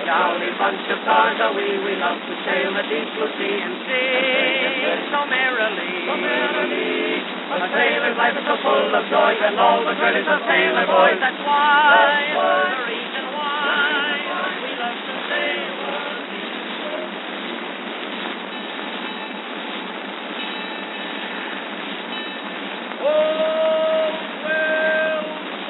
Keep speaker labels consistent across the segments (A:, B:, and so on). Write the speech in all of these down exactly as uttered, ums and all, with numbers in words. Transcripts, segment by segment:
A: jolly bunch of stars are we. We love to sail the deep blue sea and sing so merrily. So merrily. A sailor's life is so full of joy, and all the girlies of sailor boys. That's why, the reason why we love to sail the deep blue sea. Oh, well,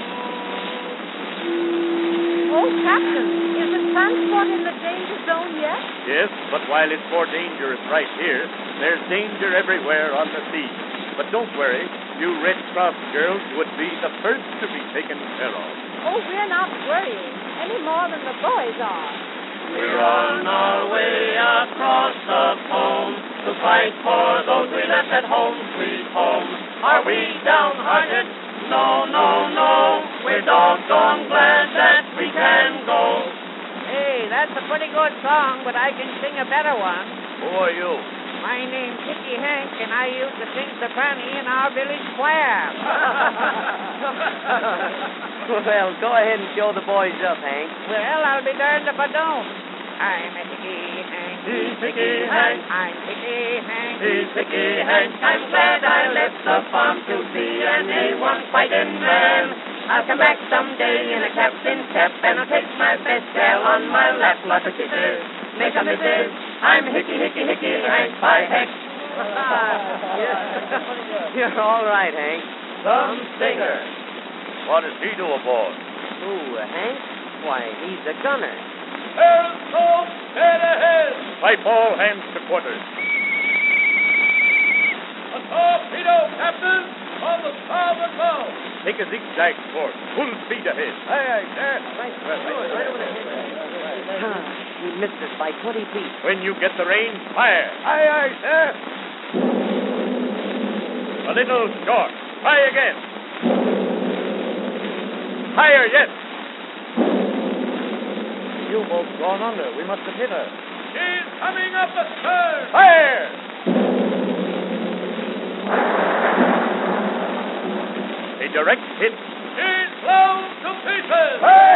A: oh.
B: Oh, Captain, isn't transport in the danger zone yet?
C: Yes, but while it's more dangerous right here, there's danger everywhere on the sea. But don't worry, you Red Cross girls would be the first to be taken care of.
B: Oh, we're not worrying any more than the boys are.
A: We're on our way across the foam to fight for those we left at home, sweet home. Are we downhearted? No, no, no. We're doggone glad that we can go.
D: Hey, that's a pretty good song, but I can sing a better one.
C: Who are you?
D: My name's Hickey Hank, and I used to sing soprano in our village choir.
E: Well, go ahead and show the boys up, Hank.
D: Well, I'll be darned if I don't. I'm a Hickey Hank.
A: He's Hickey Hank.
D: I'm Hickey Hank.
A: He's Hickey Hank. I'm glad I left the farm to be an A one fighting man. I'll come back someday in a captain's cap, and I'll take my best gal on my lap. Lots of kisses, make a missus. I'm Hickey, Hickey, Hickey Hank by heck.
E: You're all right, Hank.
A: Some singer.
C: What does he do aboard?
E: Who, uh, Hank? Why, he's a gunner.
C: Periscope, dead ahead! Pipe all hands to quarters.
F: A torpedo, Captain, on the starboard bow.
C: Take a zigzag course. Full speed ahead.
E: Aye, aye, sir. Right, right, right over there. He missed us by twenty feet.
C: When you get the range, fire.
E: Aye, aye, sir.
C: A little short. Try again. Higher yet.
E: The U-boat's gone under. We must have hit her.
F: She's coming up astern.
C: Fire! A direct hit.
F: She's blown to pieces.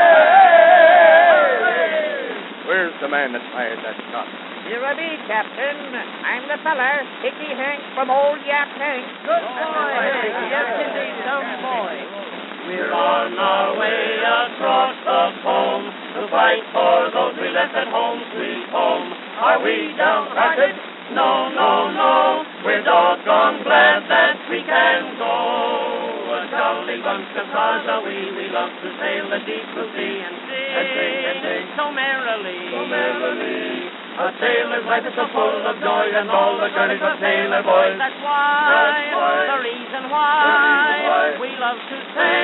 C: Where's the man that fired that shot?
D: Here I be, Captain. I'm the feller, Hickey Hank from Old Yap Hank.
E: Good boy, Hank. Yes, indeed, some boy.
A: We're on our way across the foam to fight for those we left at home, sweet home. Are we downhearted? No, no, no. We're doggone glad that we can go. A jolly bunch of stars are we. We love to sail the deep blue sea and sing, and sing, and sing so merrily, so merrily. A sailor's life is so full of joy, and all the girlies are sailor boys.
D: That's why,
A: That's why,
D: the reason
A: the reason
D: why
A: why
D: we love to sail